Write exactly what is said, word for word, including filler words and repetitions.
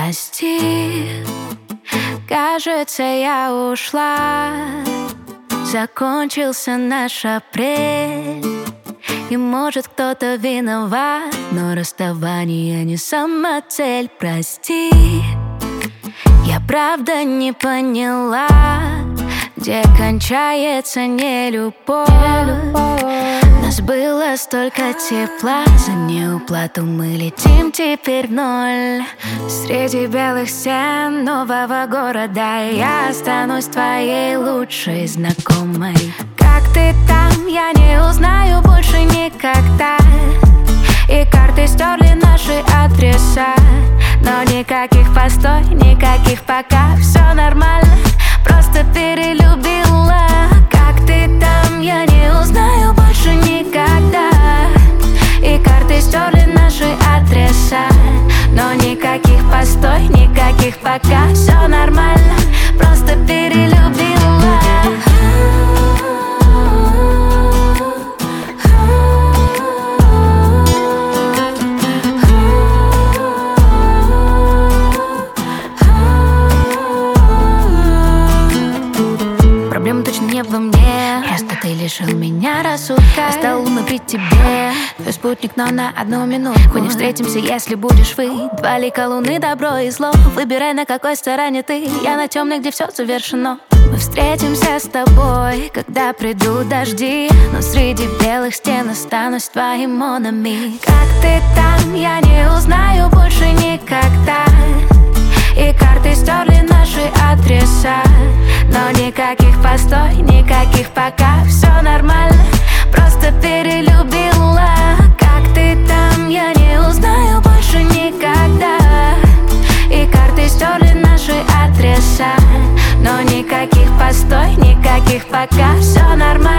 прости. Кажется, я ушла. Закончился наш апрель. И может кто-то виноват, но расставание не сама цель. Прости, я правда не поняла, где кончается не любовь. Нас было столько тепла, за неуплату мы летим теперь в ноль. Среди белых стен нового города я останусь твоей лучшей знакомой. Как ты там, я не узнаю больше никогда. И карты стерли наши адреса, но никаких постой, никаких пока. Все нормально, просто перелюбила. Как ты там, я не узнаю больше никогда. И карты стерли наши адреса, но никаких постой, никаких пока. Все нормально, просто перелюбила. Проблема точно не во мне, просто ты лишил меня рассудка. Я стал луной при тебе, твой спутник, но на одну минутку. Не встретимся, если будешь вы. Два лика луны, добро и зло. Выбирай, на какой стороне ты. Я на темной, где все завершено. Мы встретимся с тобой, когда придут дожди, но среди белых стен останусь твоим монами. Как ты там, я не узнаю больше никогда. И карты стерли наши адреса, но никаких постой, никаких пока. Все нормально, просто перелюбила. Как ты там, я не узнаю больше никогда. И карты стерли наши адреса, но никаких постой, никаких пока. Все нормально.